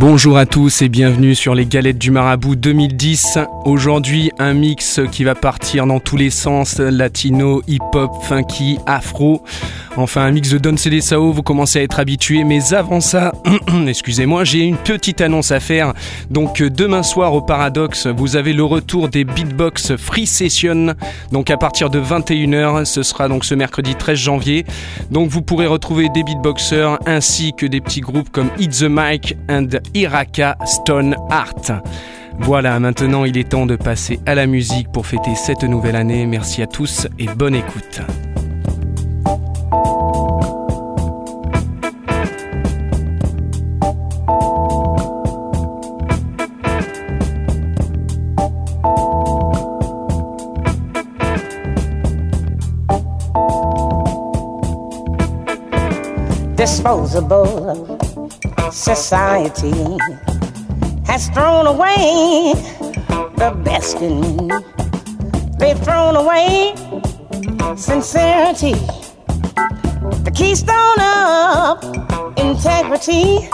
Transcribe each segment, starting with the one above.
Bonjour à tous et bienvenue sur les Galettes du Marabout 2010. Aujourd'hui, un mix qui va partir dans tous les sens, latino, hip-hop, funky, afro. Enfin, un mix de Don Célessao, vous commencez à être habitués. Mais avant ça, excusez-moi, j'ai une petite annonce à faire. Donc demain soir au Paradoxe, vous avez le retour des Beatbox Free Session. Donc à partir de 21h, ce sera donc ce mercredi 13 janvier. Donc vous pourrez retrouver des beatboxers ainsi que des petits groupes comme Hit the Mic and Iraka Stone Art. Voilà, maintenant il est temps de passer à la musique pour fêter cette nouvelle année. Merci à tous et bonne écoute. Disposable society has thrown away the best in me. They've thrown away sincerity, the keystone of integrity.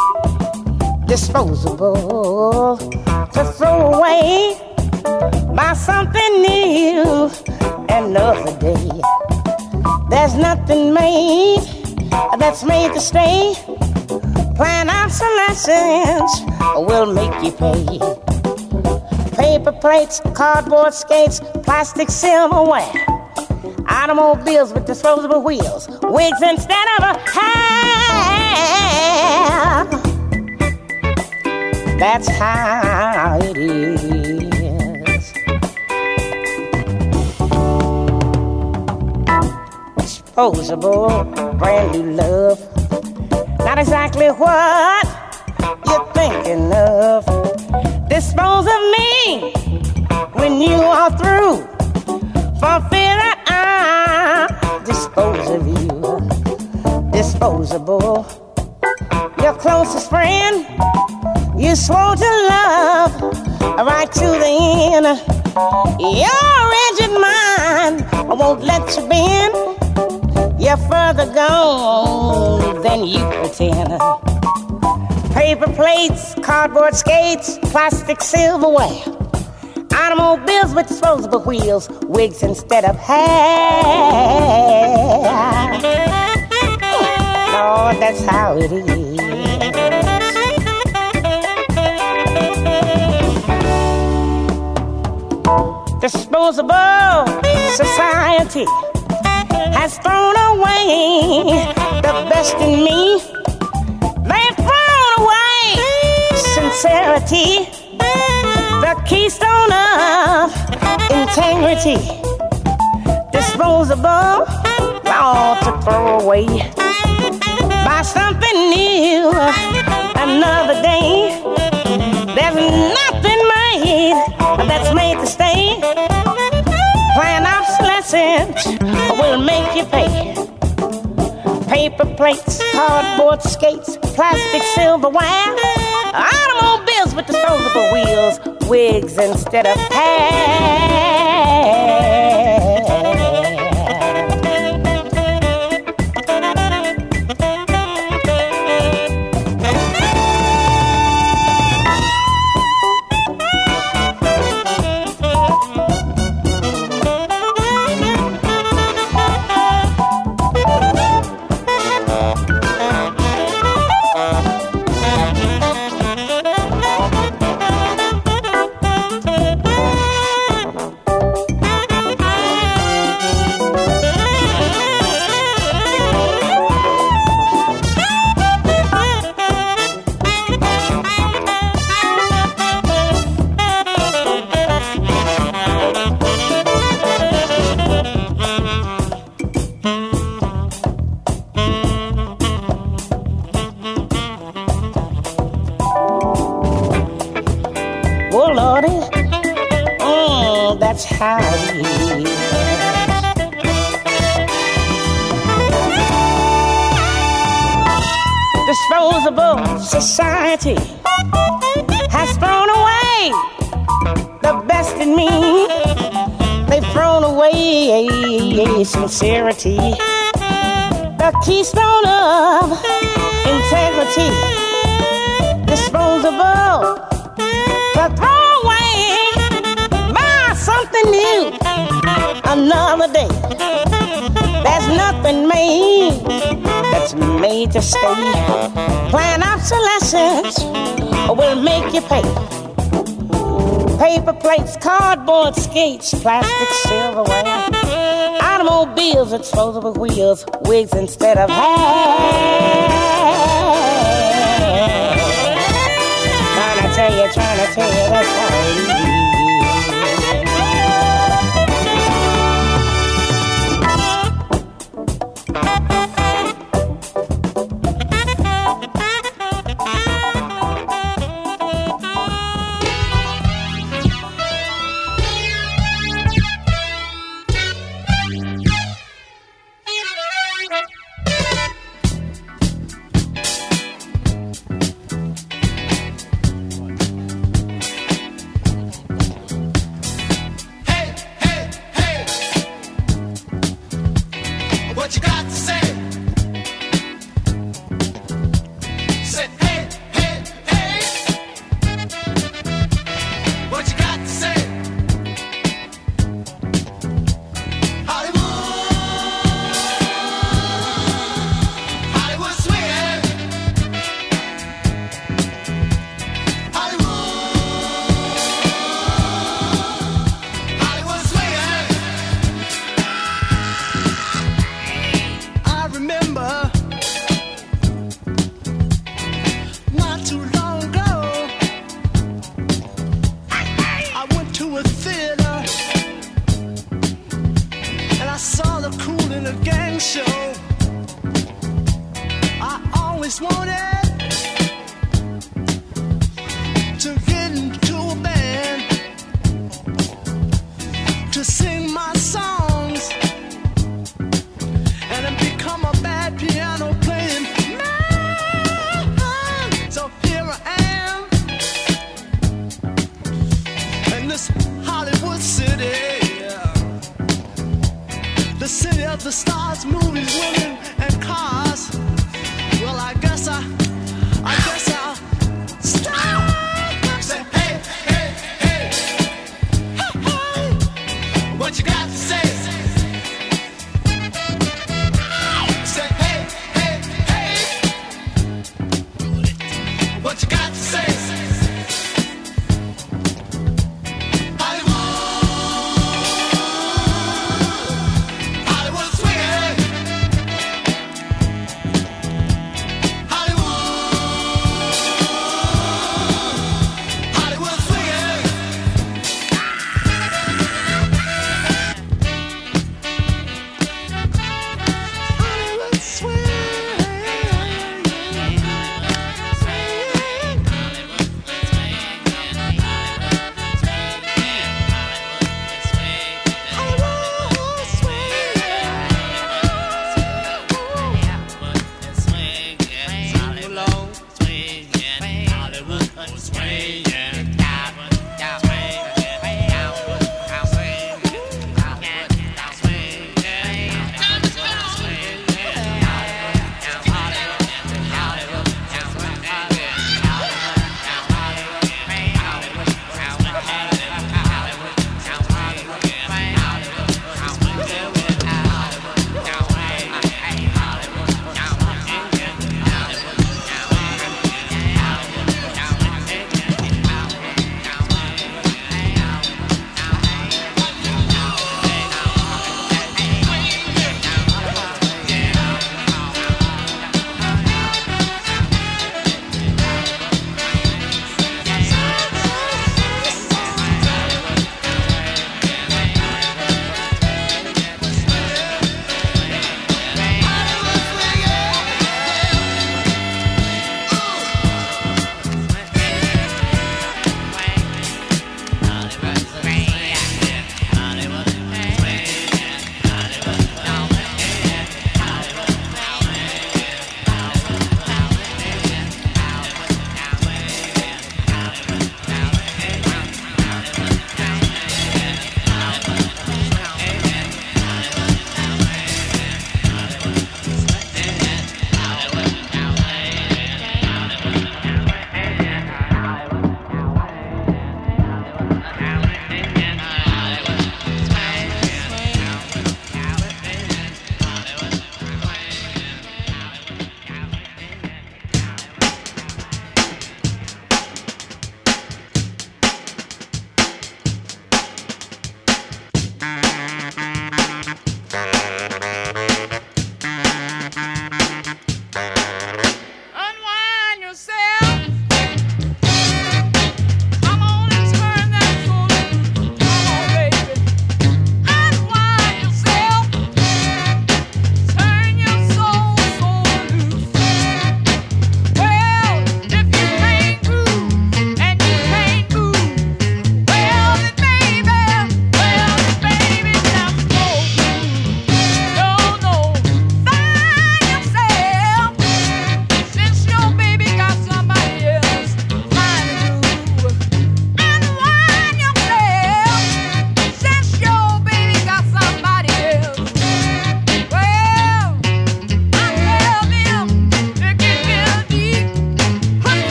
Disposable to throw away by something new another day. There's nothing made that's made to stay. Plan obsolescence will make you pay. Paper plates, cardboard skates, plastic silverware, automobiles with disposable wheels, wigs instead of a hair. That's how it is. Disposable, brand new love, not exactly what you're thinking of. Dispose of me when you are through, for fear that I'll dispose of you. Disposable, your closest friend, you swore to love right to the end. Your rigid mind won't let you bend. You're further gone than you pretend. Paper plates, cardboard skates, plastic silverware, automobiles with disposable wheels, wigs instead of hair. Lord, that's how it is. Disposable society has thrown away the best in me. They've thrown away sincerity, the keystone of integrity. Disposable, all to throw away by something new another day. There's nothing made that's made to stay. Plan obsolescence will make you pay. Paper plates, cardboard skates, plastic silverware, automobiles with disposable wheels, wigs instead of hair. That's how it is. Disposable society has thrown away the best in me. They've thrown away sincerity, the keystone of integrity. Dispose disposable. To throw away, buy something new. Another day. There's nothing made that's made to stay. Plan obsolescence will make you pay. Paper plates, cardboard skates, plastic silverware, automobiles with disposable wheels, wigs instead of hair. Trying to tell you that's how it is.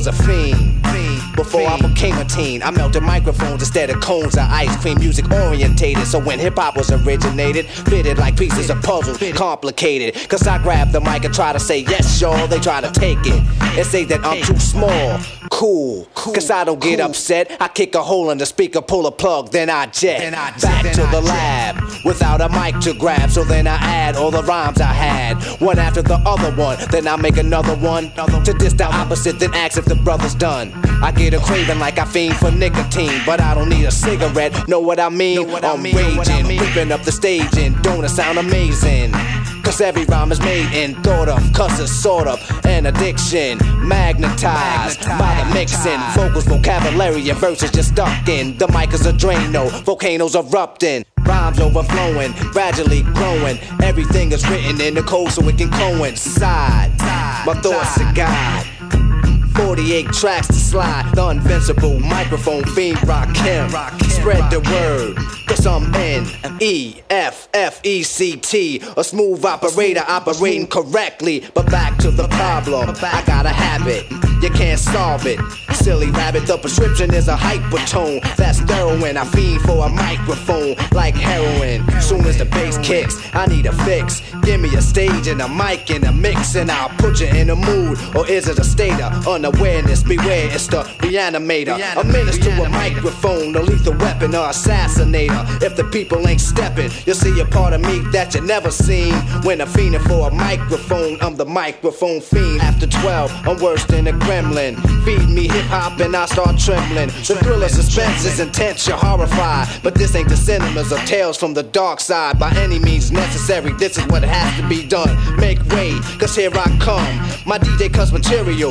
was a fiend. Before I became a teen, I melted microphones instead of cones of ice cream. Music orientated, so when hip-hop was originated, fitted like pieces of puzzles, complicated. Cause I grab the mic and try to say yes, y'all. They try to take it and say that I'm too small. Cool, cause I don't get upset. I kick a hole in the speaker, pull a plug, then I jet back to the lab without a mic to grab. So then I add all the rhymes I had, one after the other one. Then I make another one to diss the opposite, then ask if the brother's done. I get a craving like I fiend for nicotine, but I don't need a cigarette. Know what I mean? I'm raging, ripping up the stage, and don't it sound amazing? Cause every rhyme is made and thought of, cause it's sort of an addiction, magnetized by the mixing. Vocals, vocabulary, and verses just stuck in. The mic is a Drano, volcanoes erupting, rhymes overflowing, gradually growing. Everything is written in the code so it can coincide. My thoughts are God. 48 tracks to slide, the invincible microphone fiend Rakim. Spread the word, cause I'm N-E-F-F-E-C-T, a smooth operator operating correctly. But back to the problem, I got a habit, you can't solve it. Silly rabbit, the prescription is a hypertone. That's heroin, I fiend for a microphone like heroin. Soon as the bass kicks, I need a fix. Give me a stage and a mic and a mix, and I'll put you in a mood. Or is it a state of unawareness? Beware, it's the reanimator. A menace to a microphone, a lethal weapon or assassinator. If the people ain't stepping, you'll see a part of me that you never seen. When I'm fiending for a microphone, I'm the microphone fiend. After 12, I'm worse than a gremlin. Feed me hip-hop and I start trembling. The thrill of suspense is intense, you're horrified. But this ain't the cinemas or tales from the dark side. By any means necessary, this is what has to be done. Make way, cause here I come. My DJ cuts material.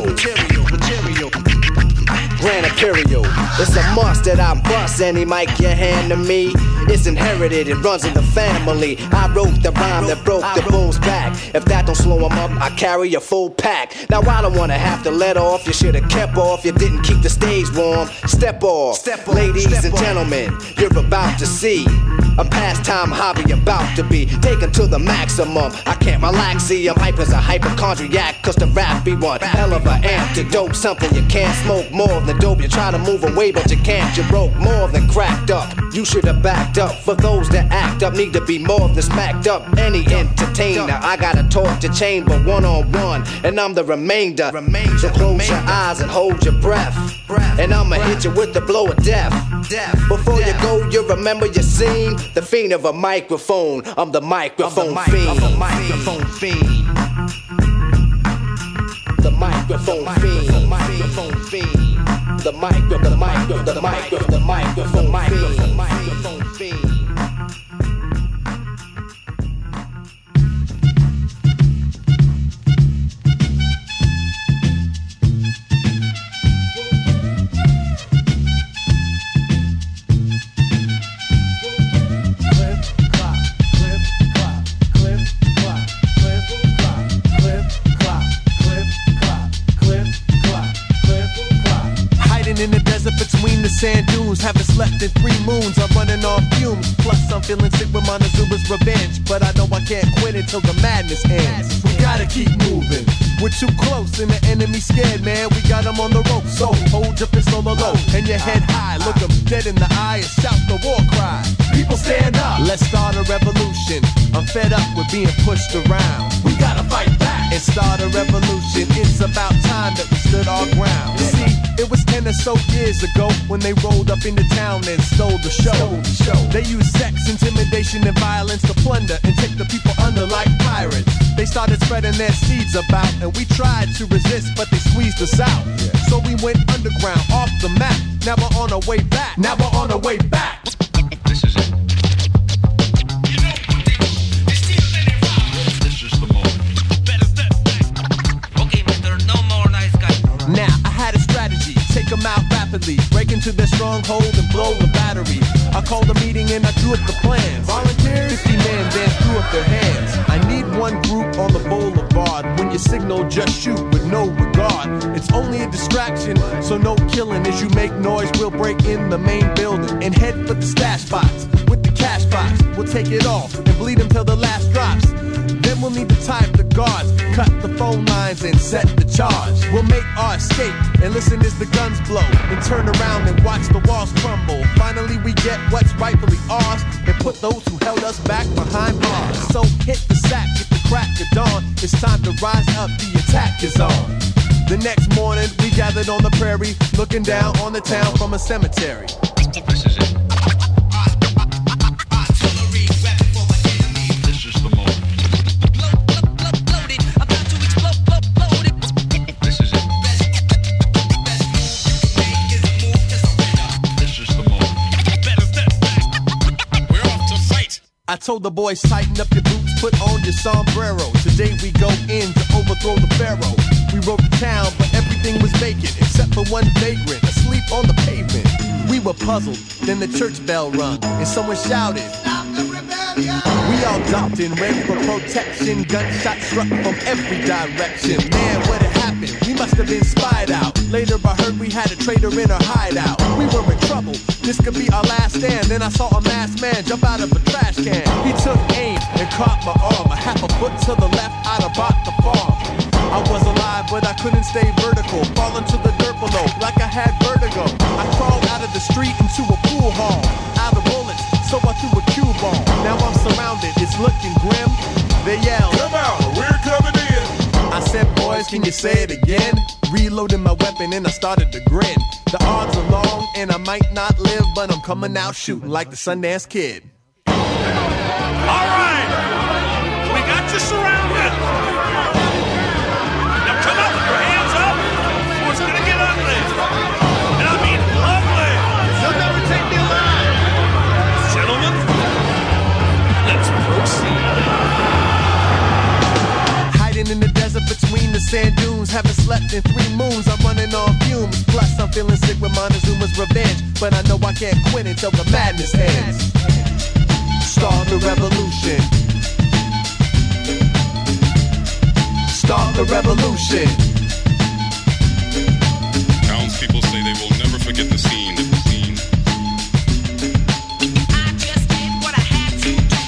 Grand Imperial, it's a must that I bust any mic you hand to me. It's inherited, it runs in the family. I wrote the rhyme that broke the bull's back. If that don't slow him up, I carry a full pack. Now I don't wanna have to let off. You should've kept off, you didn't keep the stage warm. Step off, ladies and gentlemen, you're about to see a pastime hobby about to be taken to the maximum. I can't relax, see I'm hype as a hypochondriac. Cause the rap be one hell of an antidote. Something you can't smoke more than dope. You try to move away but you can't. You broke more than cracked up. You should have backed up. For those that act up need to be more than smacked up. Any entertainer, I gotta talk to chamber one-on-one, and I'm the remainder. So close your eyes and hold your breath, and I'ma hit you with the blow of death. Before you go, you remember your scene. The fiend of a microphone, I'm the microphone fiend. The microphone fiend. The microphone fiend. The microphone fiend. The microphone fiend. In the desert between the sand dunes, haven't slept in 3 moons. I'm running on fumes. Plus I'm feeling sick with Montezuma's revenge, but I know I can't quit until the madness ends. We gotta keep moving. We're too close and the enemy scared, man. We got them on the rope, so hold your pistol low and your head high. Look them dead in the eye and shout the war cry. People stand up. Let's start a revolution. I'm fed up with being pushed around. We gotta fight back and start a revolution. It's about time that we stood our ground. You see, it was 10 or so years ago when they rolled up into town and stole the show. They used sex, intimidation, and violence to plunder and take the people under like pirates. They started spreading their seeds about, and we tried to resist, but they squeezed us out. So we went underground, off the map. Now we're on our way back. Now we're on our way back. This is it. Now I had a strategy, take them out rapidly, break into their stronghold and blow the battery. I called a meeting and I drew up the plans. Volunteers, 50 men then threw up their hands. I need one group on the boulevard. When you signal, just shoot with no regard. It's only a distraction, so no killing. As you make noise, we'll break in the main building and head for the stash spots. With the cash box, we'll take it off and bleed them till the last drops. Then we'll need to tie up the guards, cut the phone lines and set the charge. We'll make our escape and listen as the guns blow, and turn around and watch the walls crumble. Finally we get what's rightfully ours and put those who held us back behind bars. So hit the sack, get the crack of dawn. It's time to rise up, the attack is on. The next morning we gathered on the prairie, looking down on the town from a cemetery. This is it. Artillery weapon for the enemy. This is the moment. Loaded, about to explode, loaded. This is it. This is the moment. Better step back. We're off to fight. I told the boys, tighten up your boots, put on your sombrero. Today we go in to overthrow the pharaoh. We rode the town, but everything was vacant, except for one vagrant, asleep on the pavement. We were puzzled, then the church bell rung, and someone shouted, "Stop the rebellion!" We all ducked and ran for protection, gunshots struck from every direction. Man, what had happened? We must have been spied out. Later I heard we had a traitor in our hideout. We were in trouble, this could be our last stand. Then I saw a masked man jump out of a trash can. He took aim and caught my arm, a half a foot to the left, I'd have bought the farm. I was alive, but I couldn't stay vertical. Falling to the dirt below, like I had vertigo. I crawled out of the street into a pool hall. Out of bullets, so I threw a cue ball. Now I'm surrounded, it's looking grim. They yelled, "Come out, we're coming in." I said, "Boys, can you say it again?" Reloading my weapon and I started to grin. The odds are long and I might not live, but I'm coming out shooting like the Sundance Kid. All right, we got you surrounded. Come up, your hands up, or it's gonna get ugly. And I mean ugly. You'll never take me alive. Gentlemen, let's proceed. Hiding in the desert between the sand dunes, haven't slept in 3 moons, I'm running on fumes. Plus I'm feeling sick with Montezuma's revenge, but I know I can't quit until the madness ends. Start the revolution. Start the revolution. Townspeople say they will never forget the scene. I just did what I had to do.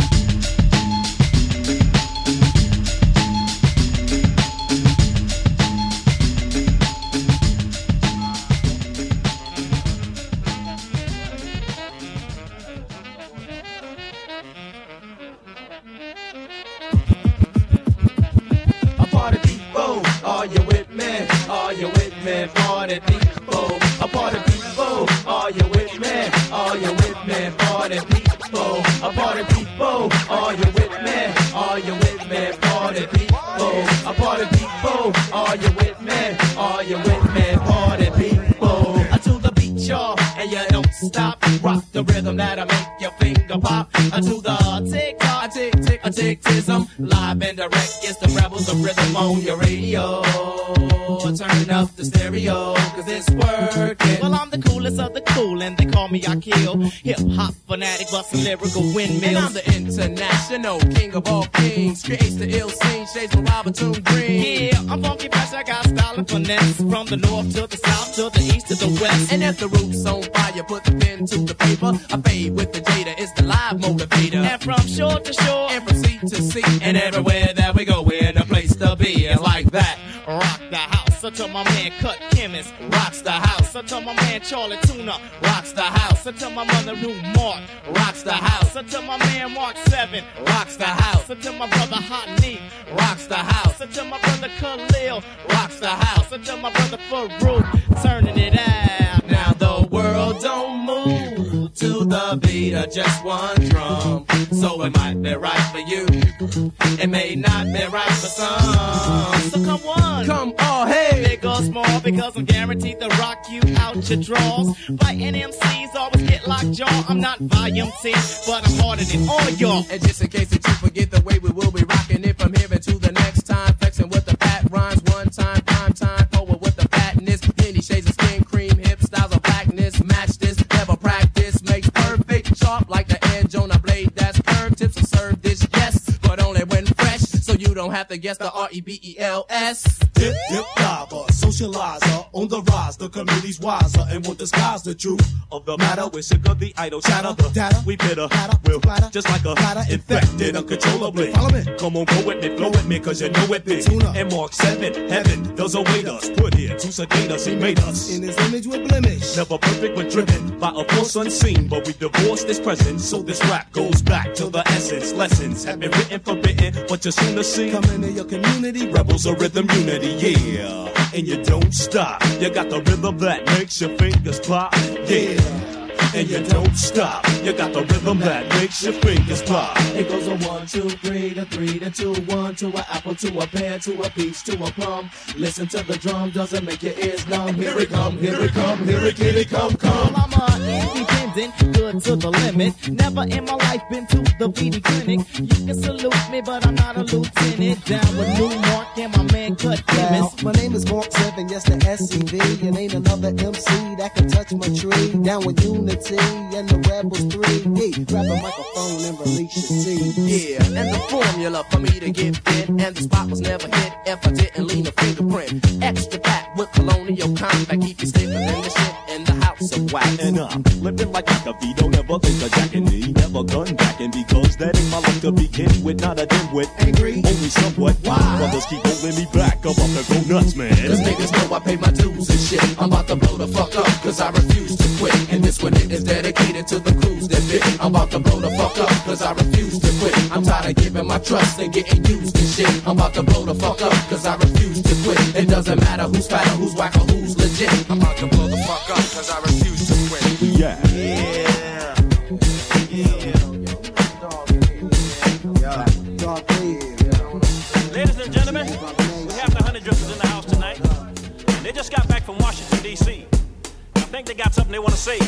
Party people, are you with me? Are you with me? Party people, a party people, are you with me? Are you with me? Party people, a party people, are you with me? Are you with me? Party people, a party people, are you with me? Are you with me? Party people, to the beat, y'all, and you don't stop. Rock the rhythm that'll make your finger pop. To the tick-tock, tick-tick-a-tick-tism. Live and direct, it's the rebels of rhythm on your radio. Turn up the stereo, cause it's working. Well, I'm the coolest of the cool, and they call me I-Kill. Hip-hop fanatic, bustin' lyrical windmills. And I'm the international king of all kings. Creates the ill scene, shades of Robinson Green. Yeah, I'm funky fresh, I got style and finesse. From the north to the south, to the east to the west. And if the roof's on fire, put the pen to the paper. I fade with the data, it's the live motivator. And from shore to shore, and from sea to sea, and everywhere that we go, we're the place to be. And like that, rock the house. So to my man Cut Chemist, rocks the house. So to my man Charlie Tuna, rocks the house. So to my mother Lou Mark, rocks the house. So to my man Mark 7, rocks the house. So to my brother Hot Neat, rocks the house. So to my brother Khalil, rocks the house. So to my brother Farouk, turning it out. Now the world don't move to the beat of just one drum. So it might be right for you, it may not be right for some. So come on, come on, hey, big or small, because I'm guaranteed to rock you out your drawers. Fighting MCs always get locked jaw. I'm not volume 10, but I'm harder than all y'all. And just in case that you forget the way we will be rocking it from here until the next time, flexing with the fat rhymes, one time, prime time, forward with the fatness, many shades of skin cream, hip styles of blackness, match this, never practice, makes perfect, sharp like the edge on a blade that's curved, tips will serve this, yes, but only when fresh, so you don't have to guess the R-E-B-E-L-S. Dip, diver, socializer, on the rise, the community's wiser, and won't disguise the truth of the matter. We're sick of the idle chatter, the data, we bitter, will splatter, just like a hatter, infected uncontrollably. Follow me, come on, go with me, flow with me, cause you know it big. And Mark 7, heaven does await us, put here to sedate us, he made us in his image with blemish. Never perfect when driven by a force unseen, but we divorced this present, so this rap goes back to the essence. Lessons have been written, forbidden, but you soon to see. Come into your community, rebels of rhythm unity, yeah. And you don't stop. You got the rhythm that makes your fingers pop, yeah. And you don't stop. You got the rhythm that makes your fingers pop. It goes a 1, 2, 3 to 3 to 2, 1 to an apple to a pear to a peach to a plum. Listen to the drum, doesn't make your ears numb. Here it come, here it come, here it get it come, come. I'm independent, good to the limit. Never in my life been to the BD clinic. You can salute me, but I'm not a lieutenant. Down with New Mark and my man Cut Demis. My name is Mark 7, yes the SCV. And ain't another MC that can touch my tree. Down with Unity and the Rebels 3. Yeah, grab a microphone and release your seed. Yeah, and the formula for me to get fit, and the spot was never hit if I didn't lean a fingerprint. Extra fat with colonial compact, keep you stiffer than the shit in the house of wax. And I'm living like a don't ever think of jacking me, never gun backing, because that ain't my luck to begin with. Not a dimwit, angry, only somewhat. Why? Brothers keep holding me back, I'm about to go nuts, man. Cause niggas know I pay my dues and shit. I'm about to blow the fuck up, cause I refuse to quit. And this one is dedicated to the crews that fit. I'm about to blow the fuck up, cause I refuse to quit. I'm tired of giving my trust and getting used and shit. I'm about to blow the fuck up, cause I refuse to quit. It doesn't matter who's fat or who's whack or who's legit. I'm about to blow the fuck up, cause I refuse to quit. Yeah. Ladies and gentlemen, we have the Honey Drippers in the house tonight. They just got back from Washington, D.C. I think they got something they want to say.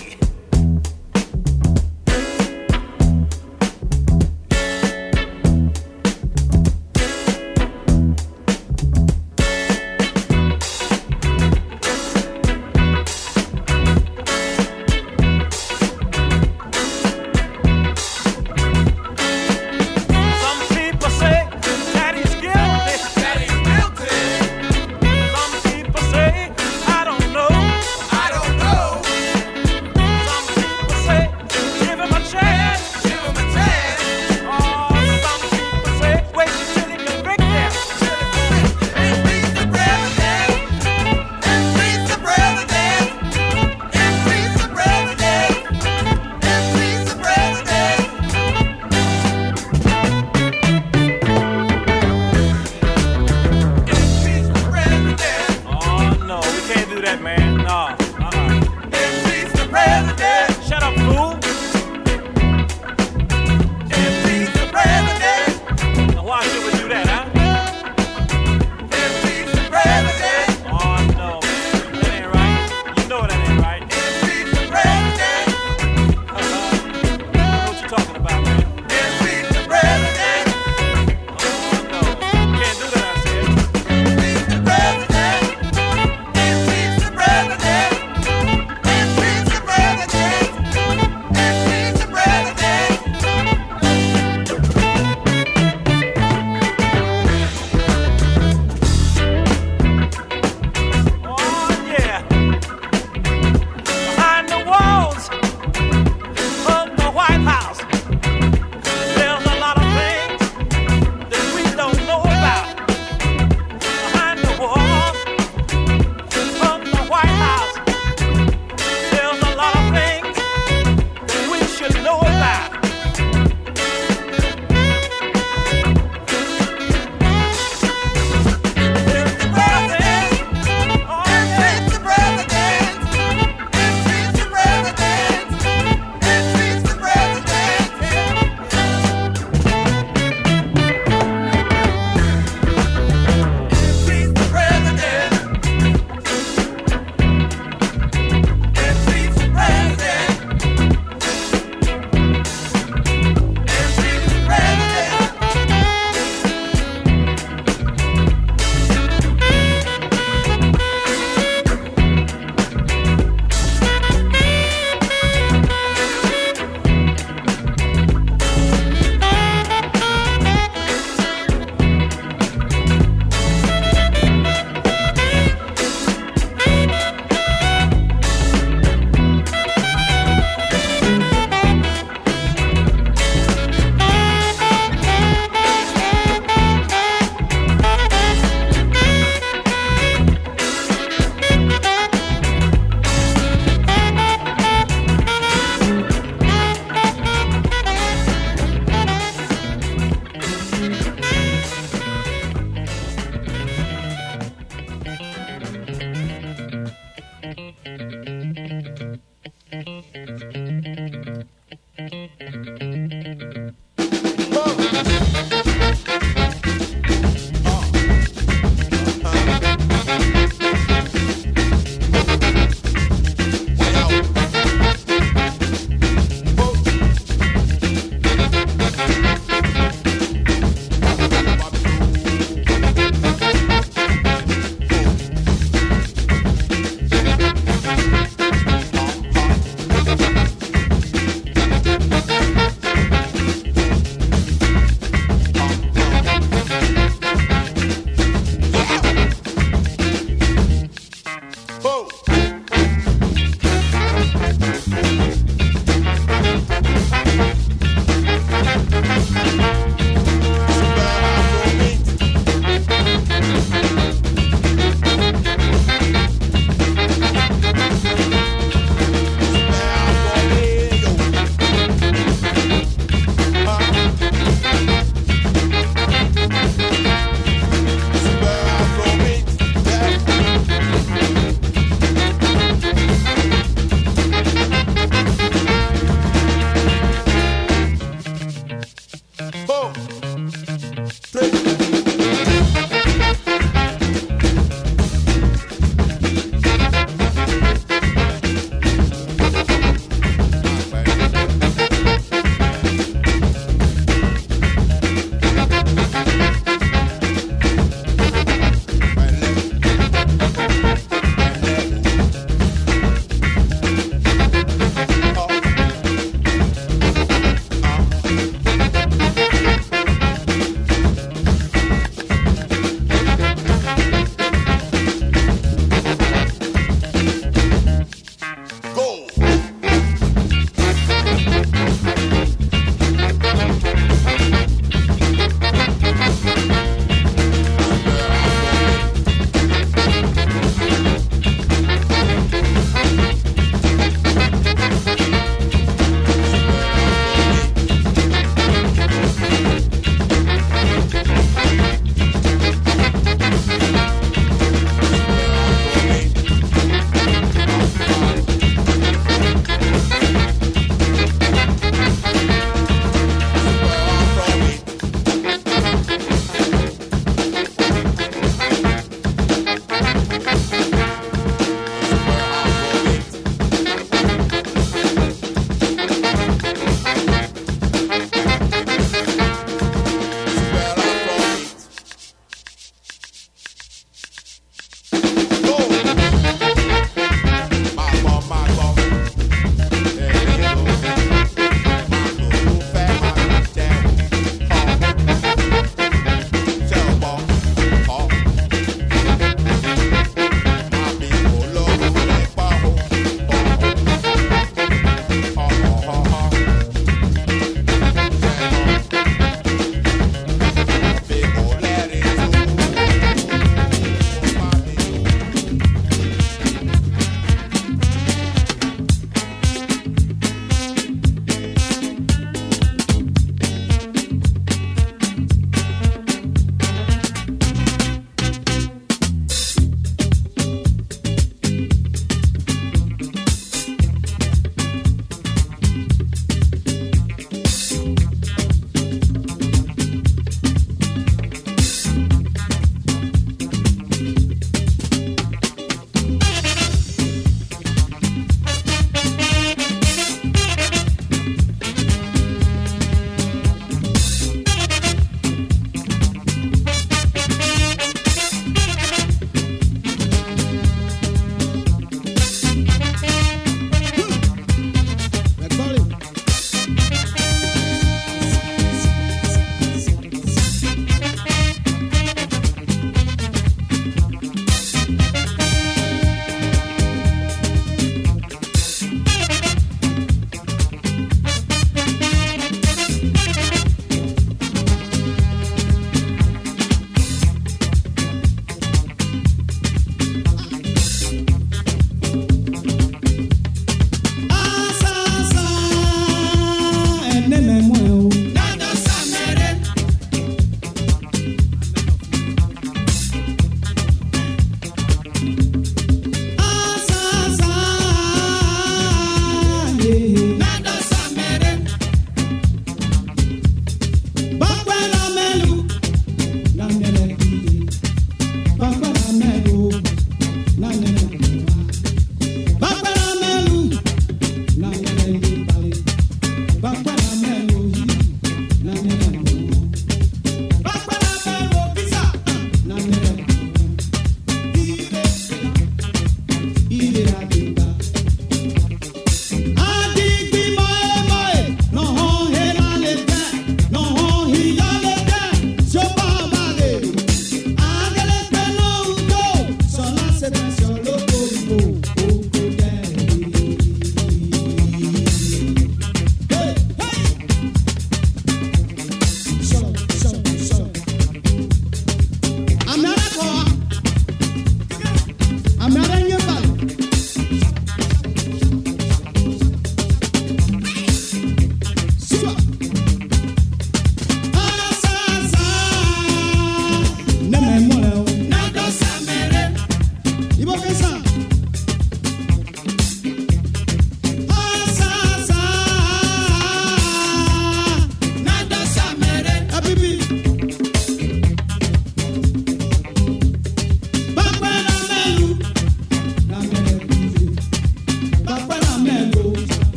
Some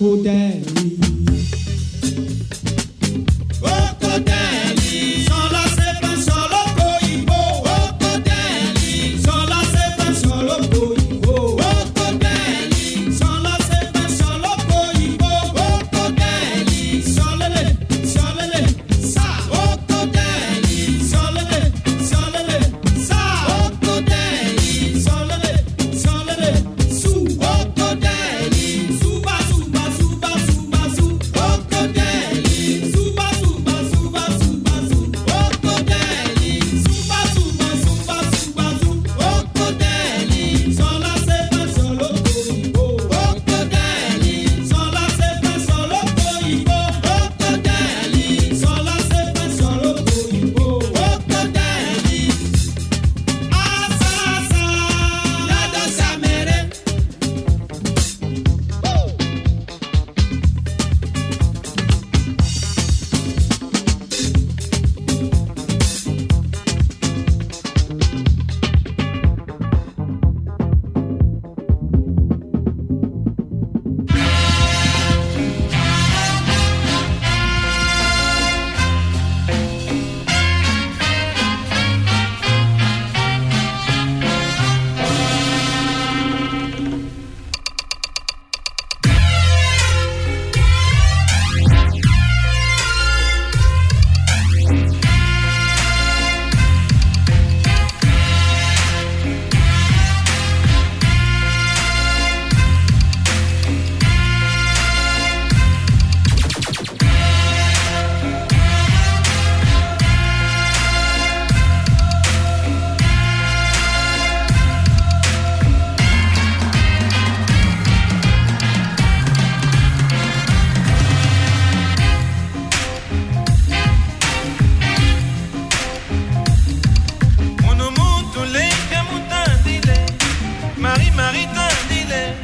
Ocodeli. Ocodeli, sola sepa solo coibo. Ocodeli, sola sepa solo coibo. Ocodeli, sola sepa solo coibo. Ocodeli, solele, solele, sa. Ocodeli, solele, solele, sa. Ocodeli, solele, solele, su. Ocodeli, suba, suba, suba, suba, su. Ocodeli, suba, suba, suba, suba, su. Ocodeli, suba, suba, suba, suba, su. Ocodeli, sola sepa solo coibo. Ocodeli, sola sepa solo coibo. Ocodeli, sola sepa solo coibo. Ocodeli, asasa, la danza mere. Marie tandile.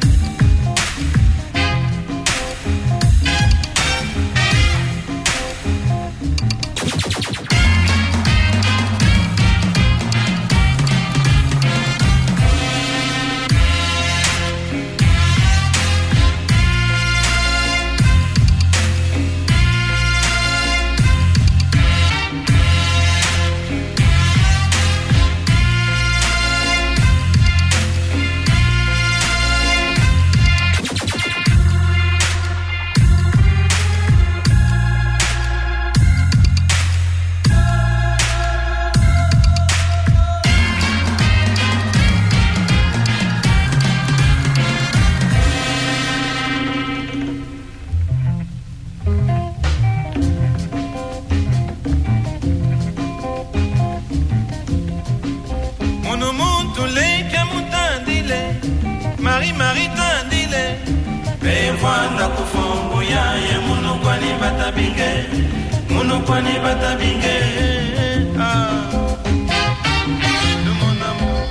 Marie tandile. Bewanda kufongo ya ye munu kwani batabinge. Munu kwani batabinge. Ah. De mon amour.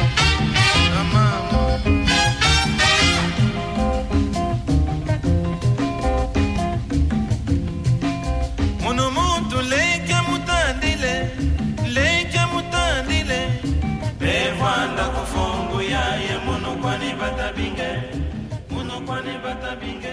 Maman. Munu mutu leke mutandile. Leke mutandile. Bewanda kufongo ya ye munu kwani batabinge. Munu kwani batabinge.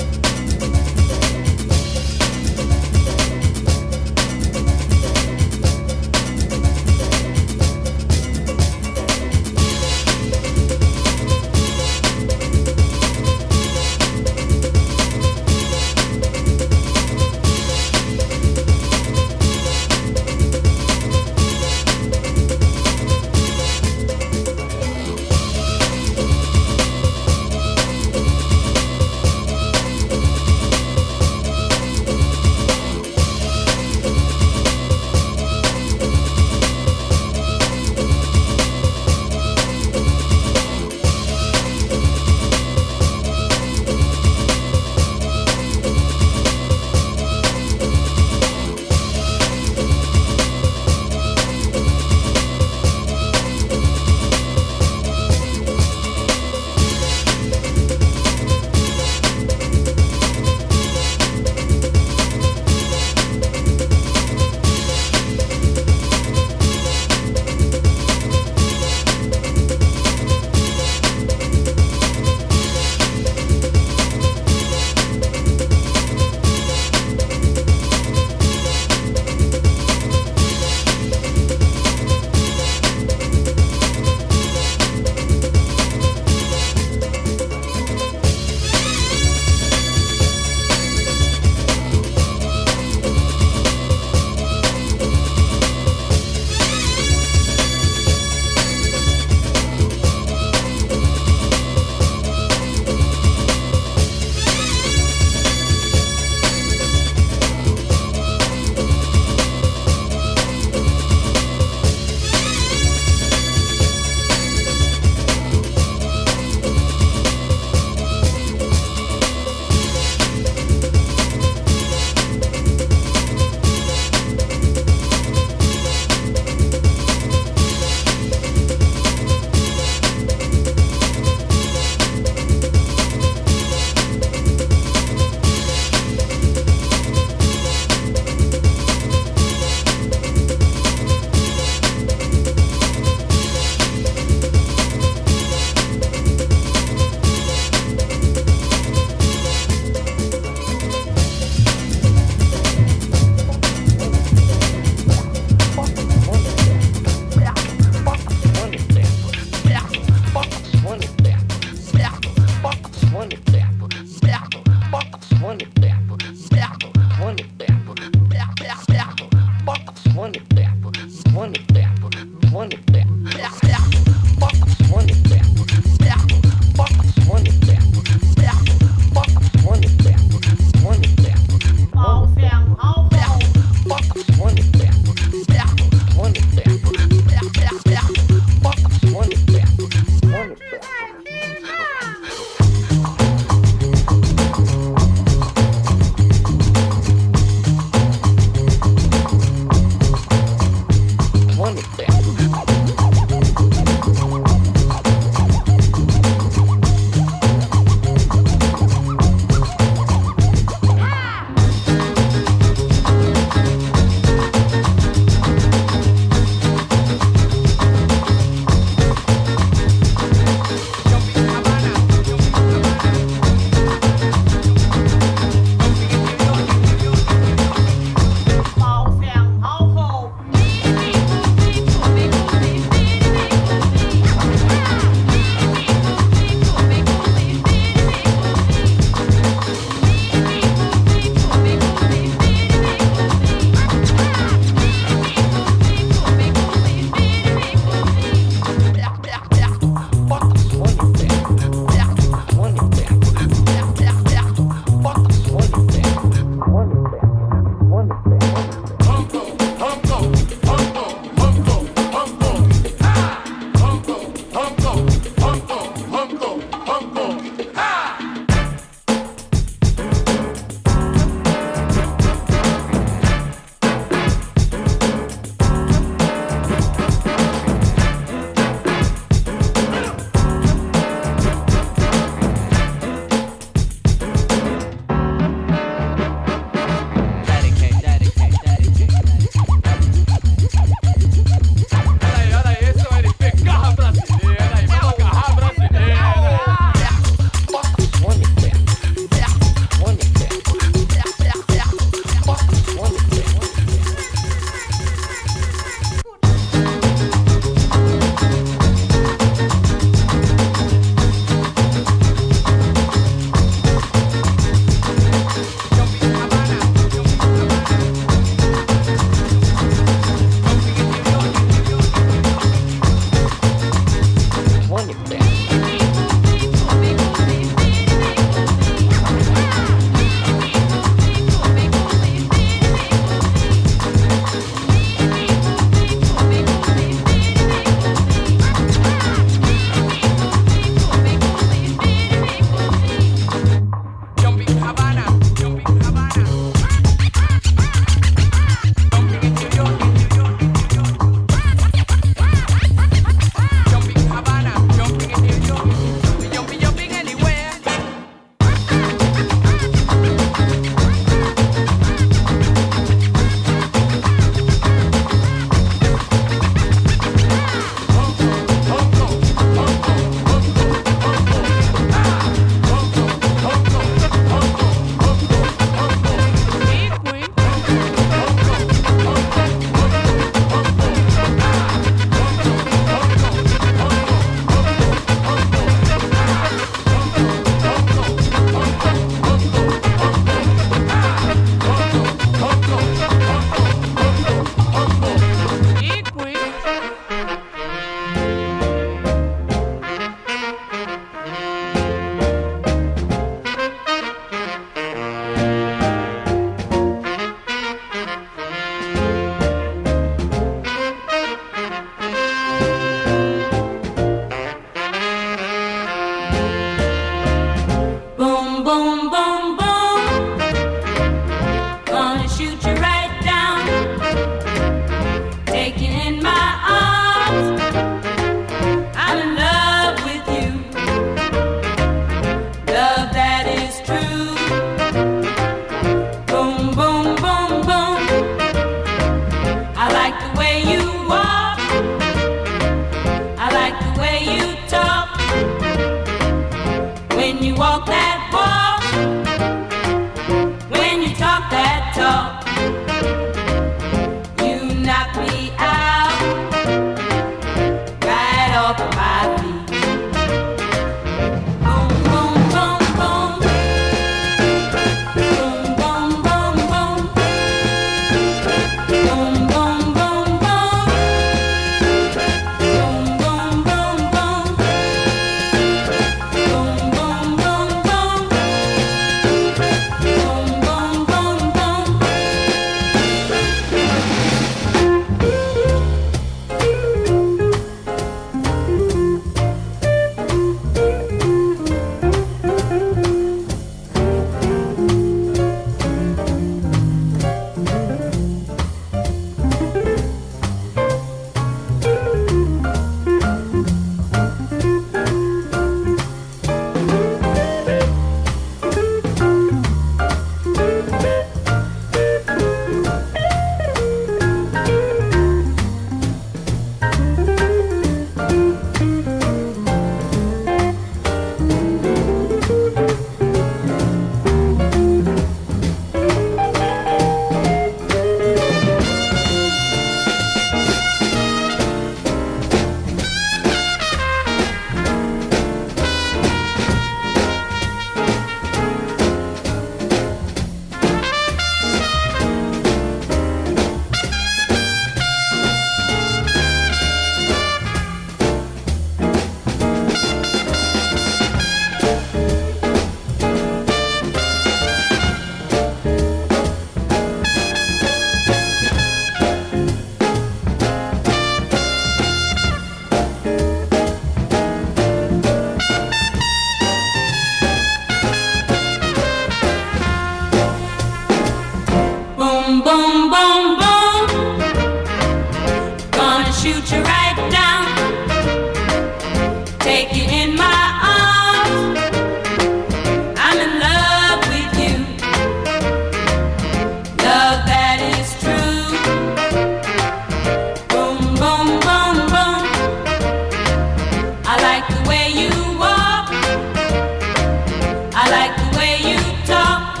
way you talk,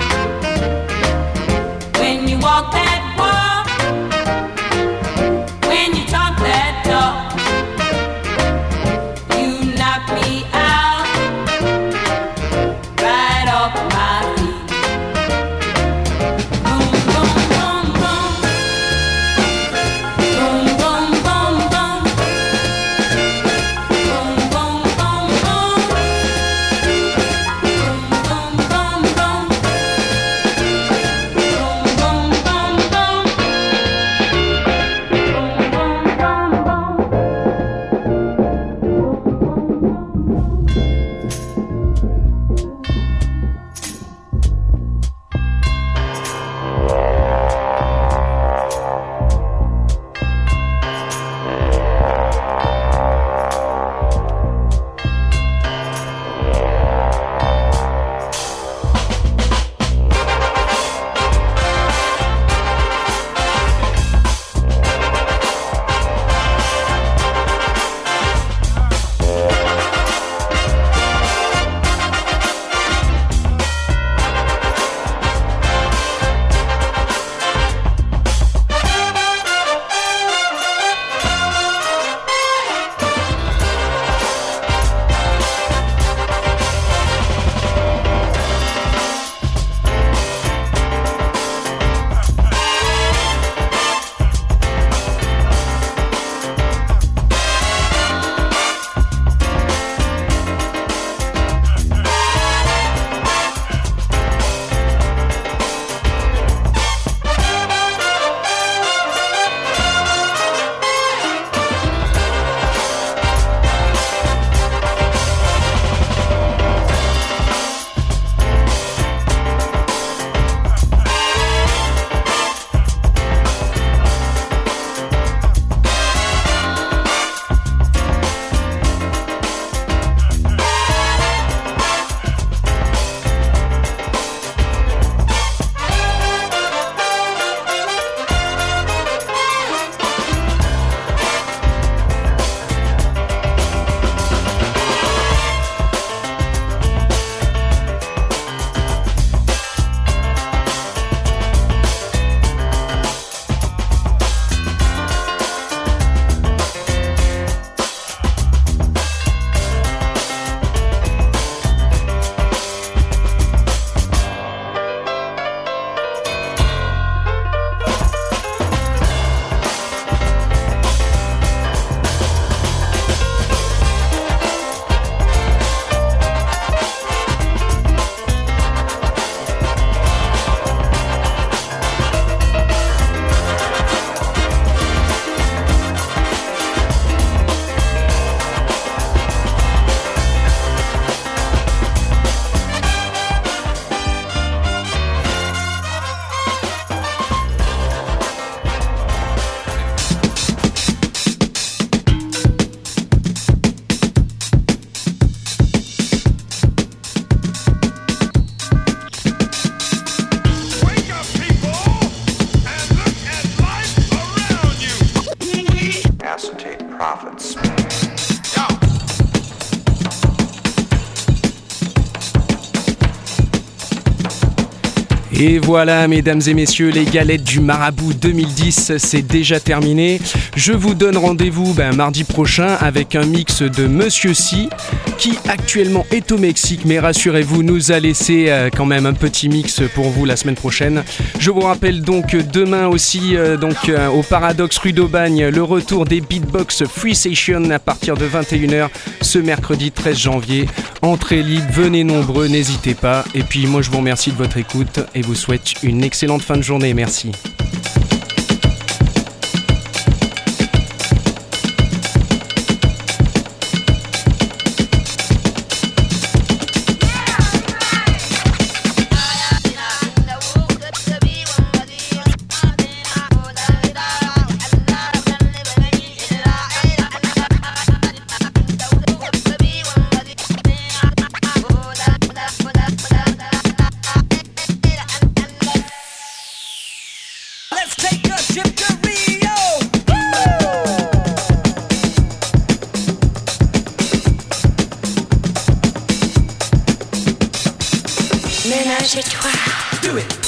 when you walk that walk, when you talk that talk, you knock me out, right off my feet. Boom, boom, boom, boom. Boom, boom, boom, boom. Boom, boom, boom, boom. Boom, boom, boom, boom. Boom, boom, boom, boom. Et voilà, mesdames et messieurs, les galettes du Marabout 2010, c'est déjà terminé. Je vous donne rendez-vous mardi prochain avec un mix de Monsieur C, qui actuellement est au Mexique, mais rassurez-vous, nous a laissé quand même un petit mix pour vous la semaine prochaine. Je vous rappelle donc demain aussi au Paradoxe rue d'Aubagne, le retour des Beatbox Free Session à partir de 21h ce mercredi 13 janvier. Entrée libre, venez nombreux, n'hésitez pas. Et puis moi je vous remercie de votre écoute et vous souhaite une excellente fin de journée. Merci. Ménage-toi. Do it.